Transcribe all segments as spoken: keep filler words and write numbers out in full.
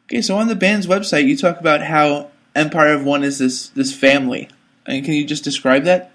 Okay, so on the band's website, you talk about how Empire of One is this this family. And can you just describe that?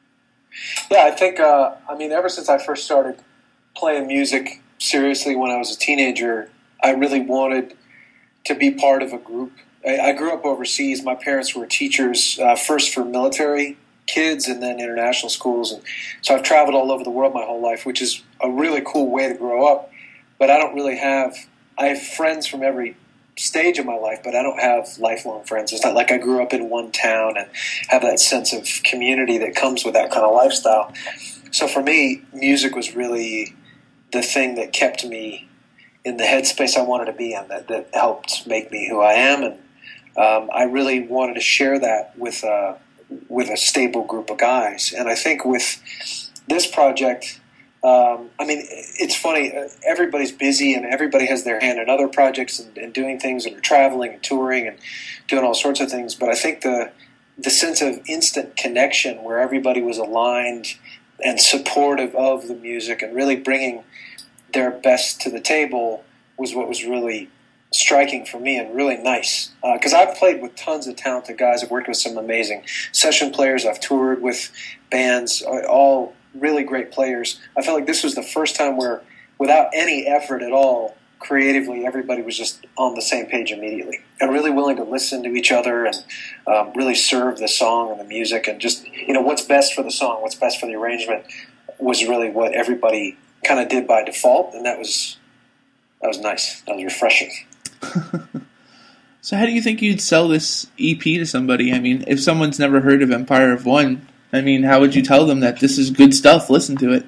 Yeah, I think, uh, I mean, ever since I first started playing music seriously when I was a teenager, I really wanted to be part of a group. I, I grew up overseas. My parents were teachers, uh, first for military kids and then international schools. And so I've traveled all over the world my whole life, which is a really cool way to grow up. But I don't really have, I have friends from every stage of my life, but I don't have lifelong friends. It's not like I grew up in one town and have that sense of community that comes with that kind of lifestyle. So for me, music was really the thing that kept me in the headspace I wanted to be in, that, that helped make me who I am. And um, I really wanted to share that with, uh, with a stable group of guys. And I think with this project, Um, I mean, it's funny. Everybody's busy, and everybody has their hand in other projects and, and doing things, and are traveling and touring and doing all sorts of things. But I think the the sense of instant connection, where everybody was aligned and supportive of the music and really bringing their best to the table, was what was really striking for me and really nice. Because uh, I've played with tons of talented guys. I've worked with some amazing session players. I've toured with bands, all really great players. I felt like this was the first time where, without any effort at all, creatively, everybody was just on the same page immediately and really willing to listen to each other and um, really serve the song and the music, and just, you know, what's best for the song, what's best for the arrangement was really what everybody kind of did by default, and that was that was nice. That was refreshing. So how do you think you'd sell this E P to somebody? I mean, if someone's never heard of Empire of One, I mean, how would you tell them that this is good stuff? Listen to it.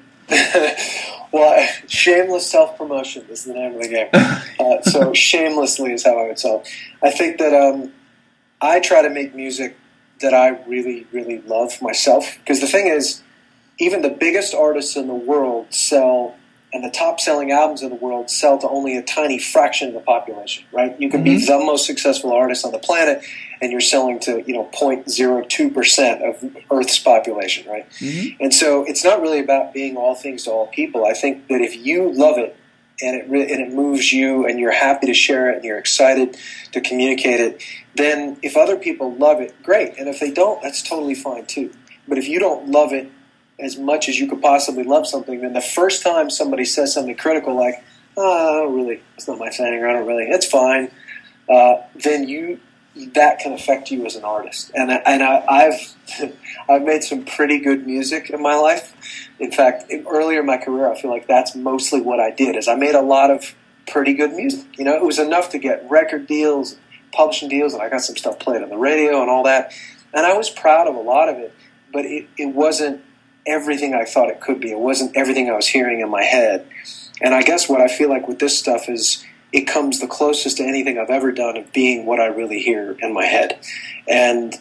Well, shameless self-promotion is the name of the game. Uh, so shamelessly is how I would sell. I think that um, I try to make music that I really, really love myself. Because the thing is, even the biggest artists in the world sell, and the top-selling albums in the world sell to only a tiny fraction of the population, right? You can mm-hmm. be the most successful artist on the planet, and you're selling to, you know, zero point zero two percent of Earth's population, right? Mm-hmm. And so it's not really about being all things to all people. I think that if you love it, and it re- and it moves you, and you're happy to share it, and you're excited to communicate it, then if other people love it, great. And if they don't, that's totally fine too. But if you don't love it as much as you could possibly love something, then the first time somebody says something critical like, oh, I don't really, it's not my thing, or I don't really, it's fine, uh, then you, that can affect you as an artist. And, I, and I, I've I've made some pretty good music in my life. In fact, earlier in my career, I feel like that's mostly what I did, is I made a lot of pretty good music. You know, it was enough to get record deals, publishing deals, and I got some stuff played on the radio and all that. And I was proud of a lot of it, but it, it wasn't everything I thought it could be. It wasn't everything I was hearing in my head. And I guess what I feel like with this stuff is it comes the closest to anything I've ever done of being what I really hear in my head. And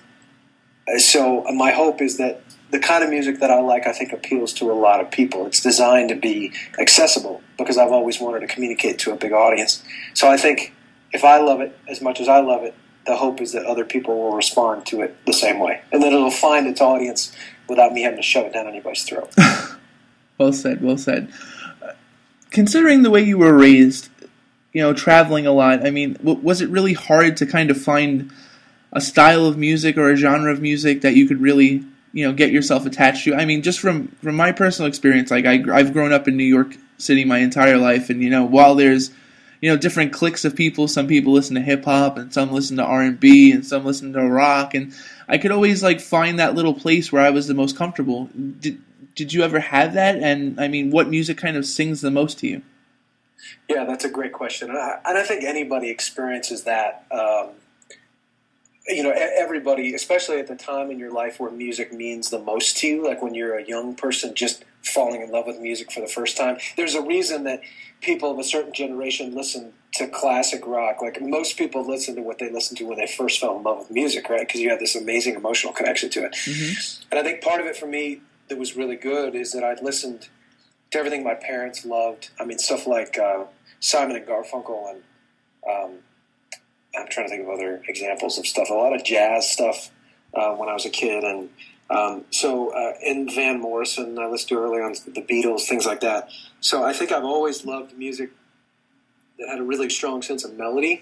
so my hope is that the kind of music that I like, I think, appeals to a lot of people. It's designed to be accessible because I've always wanted to communicate to a big audience. So I think if I love it as much as I love it, the hope is that other people will respond to it the same way, and that it'll find its audience without me having to shove it down anybody's throat. Well said, well said. Uh, considering the way you were raised, you know, traveling a lot, I mean, w- was it really hard to kind of find a style of music or a genre of music that you could really, you know, get yourself attached to? I mean, just from, from my personal experience, like I, I've grown up in New York City my entire life, and, you know, while there's, you know, different cliques of people, some people listen to hip-hop, and some listen to R and B, and some listen to rock, and I could always, like, find that little place where I was the most comfortable. Did, did you ever have that? And, I mean, what music kind of sings the most to you? Yeah, that's a great question. And I, and I think anybody experiences that. Um, you know, everybody, especially at the time in your life where music means the most to you, like when you're a young person just falling in love with music for the first time. There's a reason that people of a certain generation listen to classic rock. Like most people listen to what they listened to when they first fell in love with music, right? Because you have this amazing emotional connection to it. Mm-hmm. And I think part of it for me that was really good is that I'd listened to everything my parents loved. I mean, stuff like uh, Simon and Garfunkel, and um, I'm trying to think of other examples of stuff. A lot of jazz stuff uh, when I was a kid, and um, so uh, and Van Morrison I listened to early on, the Beatles, things like that. So I think I've always loved music that had a really strong sense of melody.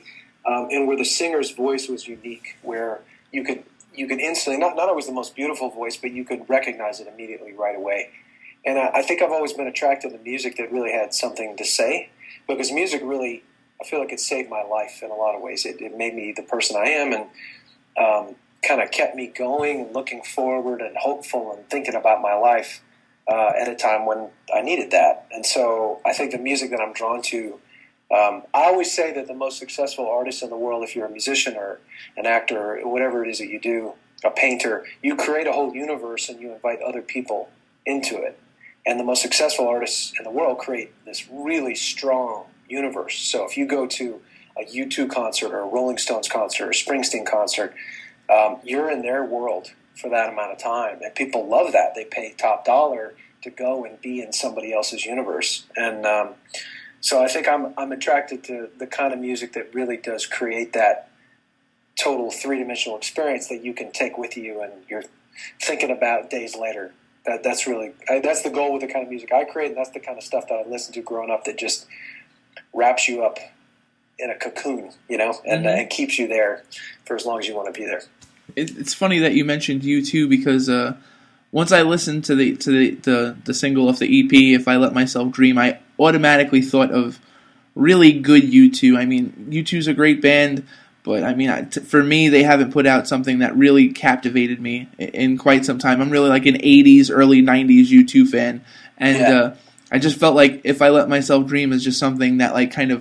um, and where the singer's voice was unique, where you could you could instantly, not, not always the most beautiful voice, but you could recognize it immediately right away. And I, I think I've always been attracted to music that really had something to say, because music really, I feel like it saved my life in a lot of ways. It, it made me the person I am, and um, kind of kept me going and looking forward and hopeful and thinking about my life uh, at a time when I needed that. And so I think the music that I'm drawn to, um, I always say that the most successful artist in the world, if you're a musician or an actor or whatever it is that you do, a painter, you create a whole universe and you invite other people into it. And the most successful artists in the world create this really strong universe. So if you go to a U two concert or a Rolling Stones concert or a Springsteen concert, um, you're in their world for that amount of time. And people love that. They pay top dollar to go and be in somebody else's universe. And um, so I think I'm I'm attracted to the kind of music that really does create that total three-dimensional experience that you can take with you and you're thinking about days later. That that's really I, that's the goal with the kind of music I create, and that's the kind of stuff that I listened to growing up that just wraps you up in a cocoon, you know, and, mm-hmm. uh, and keeps you there for as long as you want to be there. It, it's funny that you mentioned U two because uh, once I listened to the to the, the the single of the E P, If I Let Myself Dream, I automatically thought of really good U two. I mean, U two's a great band, but I mean, I, t- for me, they haven't put out something that really captivated me in, in quite some time. I'm really like an eighties, early nineties U two fan, and yeah. uh, I just felt like If I Let Myself Dream is just something that like kind of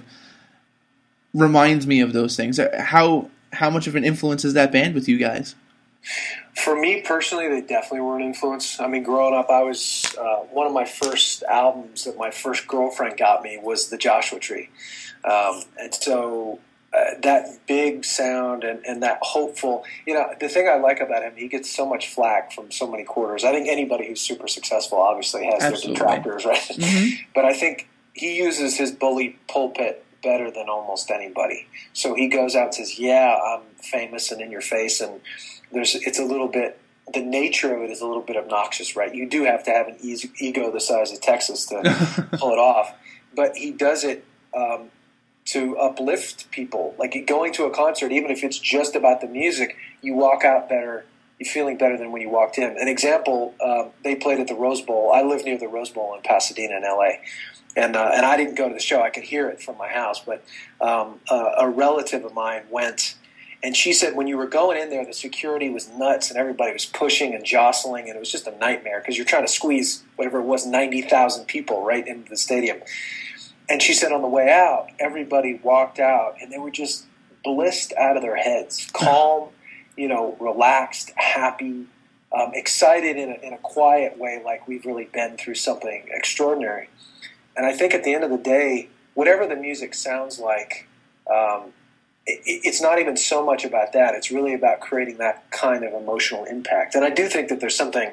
reminds me of those things. How how much of an influence is that band with you guys? For me personally, they definitely were an influence. I mean, growing up, I was uh, one of my first albums that my first girlfriend got me was the Joshua Tree, um, and so uh, that big sound and, and that hopeful. You know, the thing I like about him, he gets so much flack from so many quarters. I think anybody who's super successful obviously has Absolutely. their detractors, right? Mm-hmm. But I think he uses his bully pulpit better than almost anybody. So he goes out and says, "Yeah, I'm famous and in your face," and There's, it's a little bit, the nature of it is a little bit obnoxious, right? You do have to have an e- ego the size of Texas to pull it off. But he does it um, to uplift people. Like going to a concert, even if it's just about the music, you walk out better, you're feeling better than when you walked in. An example, um, they played at the Rose Bowl. I live near the Rose Bowl in Pasadena in L A. And uh, and I didn't go to the show. I could hear it from my house. But um, uh, a relative of mine went. And she said when you were going in there, the security was nuts and everybody was pushing and jostling, and it was just a nightmare because you're trying to squeeze whatever it was, ninety thousand people right into the stadium. And she said on the way out, everybody walked out and they were just blissed out of their heads, calm, you know, relaxed, happy, um, excited in a, in a quiet way, like we've really been through something extraordinary. And I think at the end of the day, whatever the music sounds like, um, it's not even so much about that. It's really about creating that kind of emotional impact. And I do think that there's something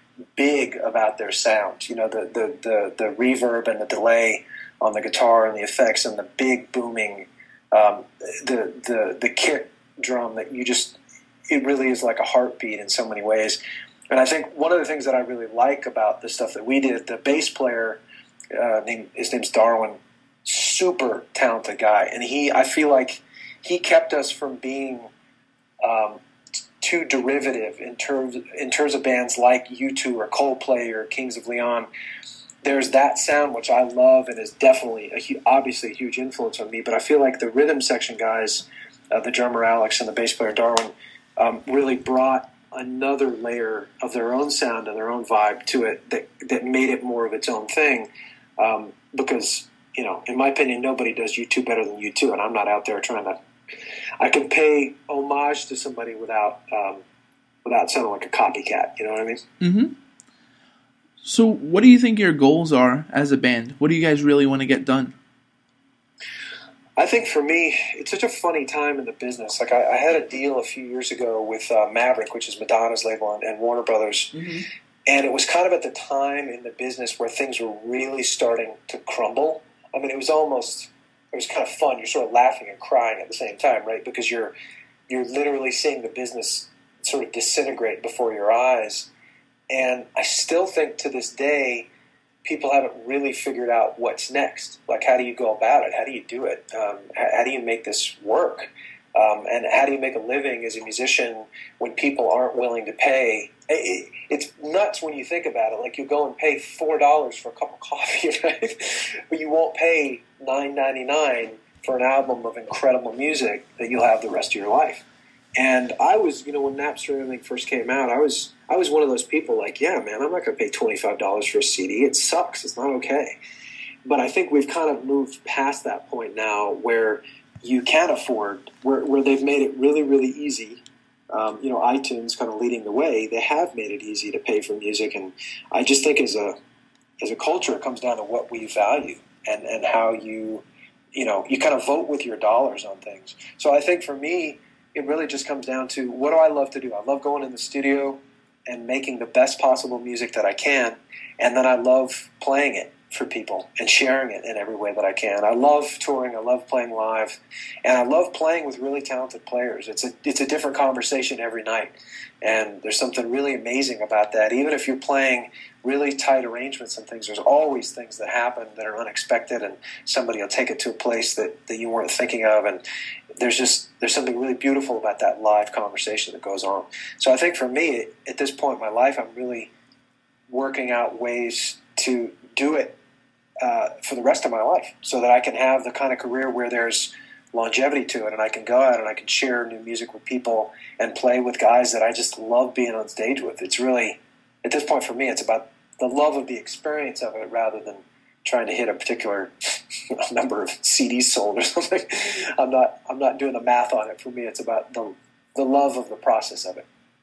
big about their sound. You know, the the, the, the reverb and the delay on the guitar and the effects and the big booming, um, the, the, the kick drum that you just, it really is like a heartbeat in so many ways. And I think one of the things that I really like about the stuff that we did, the bass player, uh, named, his name's Darwin, super talented guy. And he, I feel like, he kept us from being um, too derivative in terms in terms of bands like U two or Coldplay or Kings of Leon. There's that sound which I love and is definitely a, obviously a huge influence on me. But I feel like the rhythm section guys, uh, the drummer Alex and the bass player Darwin, um, really brought another layer of their own sound and their own vibe to it that that made it more of its own thing. Um, because you know, in my opinion, nobody does U two better than U two, and I'm not out there trying to. I can pay homage to somebody without um, without sounding like a copycat. You know what I mean? Mm-hmm. So, what do you think your goals are as a band? What do you guys really want to get done? I think for me, it's such a funny time in the business. Like I, I had a deal a few years ago with uh, Maverick, which is Madonna's label, and, and Warner Brothers. Mm-hmm. And it was kind of at the time in the business where things were really starting to crumble. I mean, it was almost, it was kind of fun. You're sort of laughing and crying at the same time, right? Because you're you're literally seeing the business sort of disintegrate before your eyes. And I still think to this day, people haven't really figured out what's next. Like, how do you go about it? How do you do it? Um, how, how do you make this work? Um, and how do you make a living as a musician when people aren't willing to pay? It, it's nuts when you think about it. Like, you go and pay four dollars for a cup of coffee, right? But you won't pay nine ninety-nine for an album of incredible music that you'll have the rest of your life. And I was, you know, when Napster and everything first came out, I was I was one of those people like, yeah, man, I'm not going to pay twenty-five dollars for a C D. It sucks. It's not okay. But I think we've kind of moved past that point now where you can afford, where, where they've made it really, really easy. Um, you know, iTunes kind of leading the way. They have made it easy to pay for music. And I just think as a as a culture, it comes down to what we value and, and how you, you know, you kind of vote with your dollars on things. So I think for me, it really just comes down to, what do I love to do? I love going in the studio and making the best possible music that I can, and then I love playing it for people and sharing it in every way that I can. I love touring, I love playing live, and I love playing with really talented players. It's a it's a different conversation every night, and there's something really amazing about that. Even if you're playing really tight arrangements and things, there's always things that happen that are unexpected, and somebody will take it to a place that, that you weren't thinking of, and there's just there's something really beautiful about that live conversation that goes on. So I think for me, at this point in my life, I'm really working out ways to do it uh, for the rest of my life, so that I can have the kind of career where there's longevity to it, and I can go out and I can share new music with people and play with guys that I just love being on stage with. It's really, at this point for me, it's about the love of the experience of it rather than trying to hit a particular you know, number of C Ds sold or something. I'm not I'm not doing the math on it. For me, it's about the the love of the process of it.